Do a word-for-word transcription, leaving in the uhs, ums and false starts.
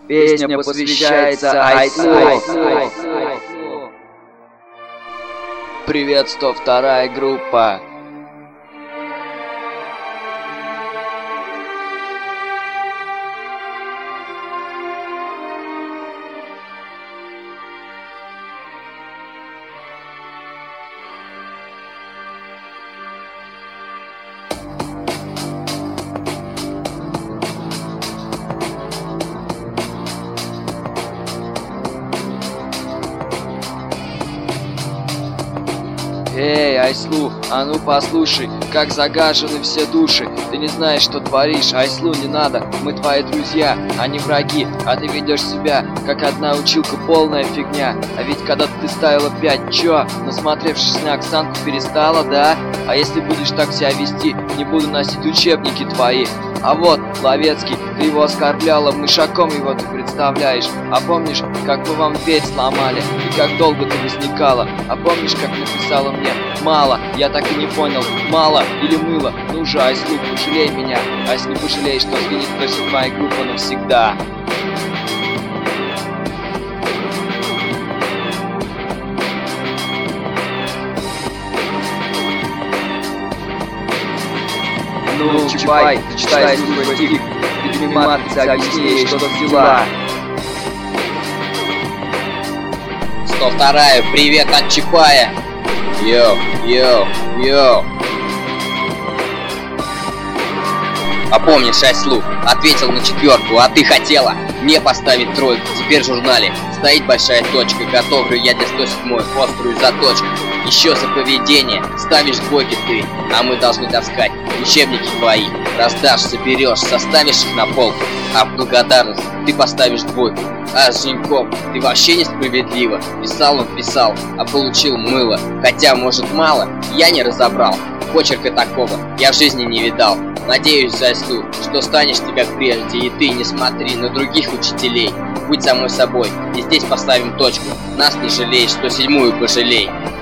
Песня посвящается Айслу. Привет, сто вторая группа. Эй, Айслу, а ну послушай, как загажены все души. Ты не знаешь, что творишь, Айслу, не надо. Мы твои друзья, а не враги. А ты ведешь себя, как одна училка, полная фигня. А ведь когда ты ставила пять, чё? Насмотревшись на Оксанку, перестала, да? А если будешь так себя вести, не буду носить учебники твои. А вот, Ловецкий, ты его оскорбляла, мышаком его ты представляешь. А помнишь, как мы вам дверь сломали, и как долго ты возникала? А помнишь, как написала мне: мало, я так и не понял, мало или мыло? Ну же, Айслу, пожалей меня. А если не пожалеешь, то сгинет точно твоя группа навсегда. Ну, Чапай, читай свой стих, ты матрица, объясни ей, что за дела. сто вторая, привет от Чапая. Йоу, йоу, йоу. А помнишь, Айслу, ответил на четверку, а ты хотела мне поставить тройку. Теперь в журнале стоит большая точка, готовлю я для сто седьмой острую заточку. Еще за поведение ставишь двойки ты, а мы должны таскать учебники твои. Раздашь, соберешь, составишь их на полку, а в благодарность ты поставишь двойку. А с Женьком ты вообще несправедливо. Писал он писал, а получил мыло. Хотя, может, мало, я не разобрал. Почерка такого я в жизни не видал. Надеюсь, Айслу, что станешь ты как прежде, и ты не смотри на других учителей. Будь самой собой, и здесь поставим точку. Нас не жалей, сто седьмую пожалей.